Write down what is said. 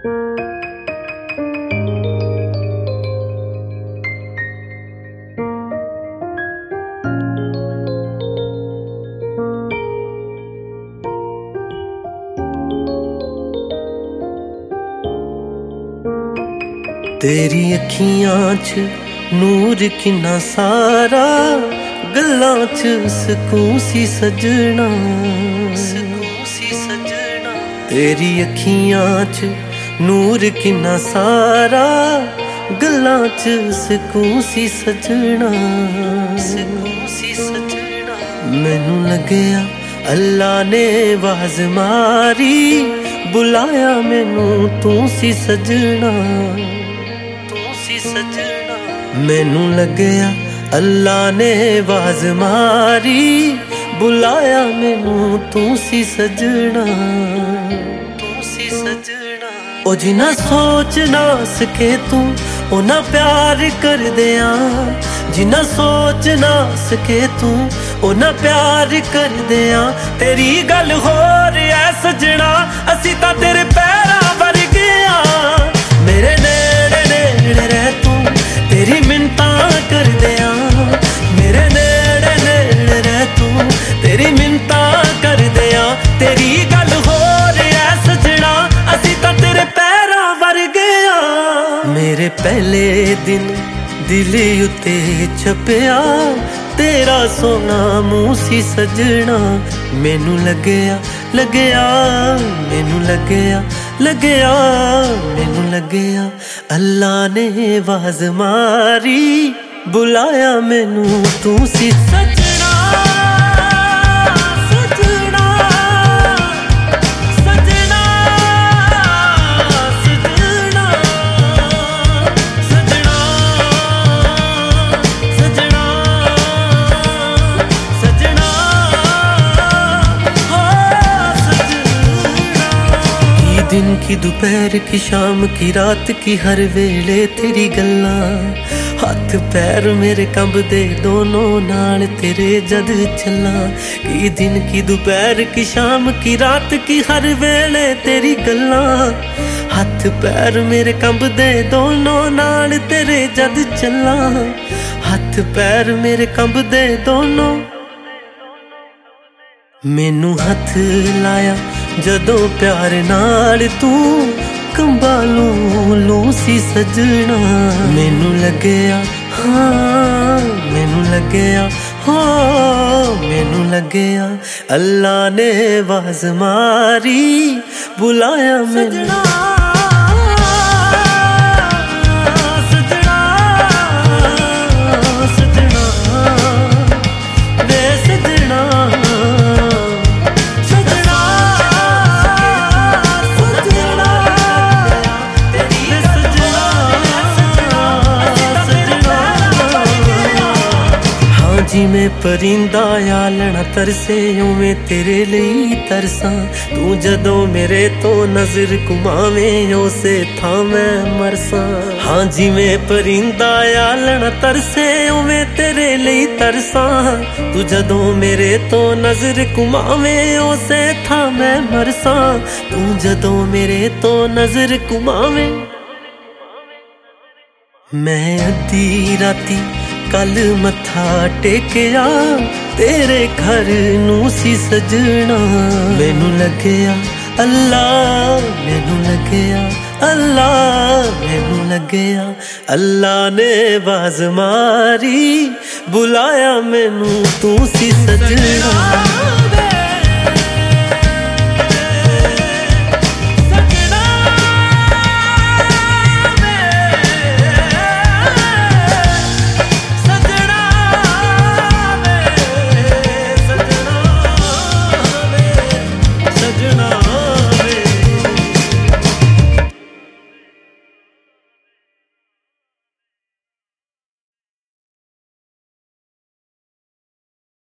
तेरी अखियां च नूर किन्ना सारा, गल्लां च सकून सी सजना, सकून सी सजना। तेरी अखियां च नूर किन्ना सारा, गल्लां च सकून सी सजना, सकून सी सजना। मैनू लगया अल्लाह ने आवाज़ मारी, बुलाया मैनू तू सी सजना, सजना। मैनू लगया अल्लाह ने आवाज़ मारी, बुलाया मैनू तू सी सजना, तू सी सजना। ओ जिन्ना सोच ना सके तू उन्ना प्यार कर दिया, जिन्ना सोच ना सके तू उन्ना प्यार कर दिया। तेरी गल हो रहा सजना, असी तां तेरे पैरां वर्गे आ। मेरे नेड़े नेड़े रह तू, तेरी मिन्नतां कर दिया। मेरे नेड़े नेड़े रह तू, तेरी मिन्नतां कर दिया। तेरी गल हो रहा सजना, असी तां तेरे पैरां वर्गे आ। मेरे पहले दिन दिल उत्ते छपया, तेरा सोना मुँह सी सजना। मैनू लगया लगया, मैनू लगया लगया, मैनू लगया अल्लाह ने आवाज़ मारी, बुलाया मैनू तू सी सजना, सजना, सजना, सजना, सजना, सजना, सजना, हो सजना। की दिन की दोपहर की शाम की रात की हर वेले तेरी गल्लां, हाथ पैर मेरे कंबदे दोनों नाल तेरे जद चला। की दिन की दोपहर की शाम की रात की हर वेले तेरी गल्लां, हाथ पैर मेरे कंबदे दोनों नाल तेरे जद चला। हाथ पैर मेरे कंबदे दोनों। मैनू हथ लाया जदों प्यार नाल तू, कंबालू लू सी सजना। मैनू लगया हाँ, मैनू लगया हो, मैनू लगया अल्लाह ने आवाज़ मारी, बुलाया मैनू जिमें परिंदा आलना तरसे, उवें तेरे लिए तरसा। तू जदों मेरे तो नजर घुमावें, उसे थां मैं मरसा। हाँ जिमें परिंदा आलना तरसे, उवें तेरे लिए तरसा। तू जदों मेरे तो नजर घुमावें, उसे थां मैं मरसा। तू जदों मेरे तो नजर घुमावें। मैं अद्धी राती कल मत्था टेकया, तेरे घर नू सी सजना। मैनू लगया अल्लाह, मैनू लगया अल्लाह, मैनू लगया अल्लाह ने आवाज़ मारी, बुलाया मैनू तू सी सजना।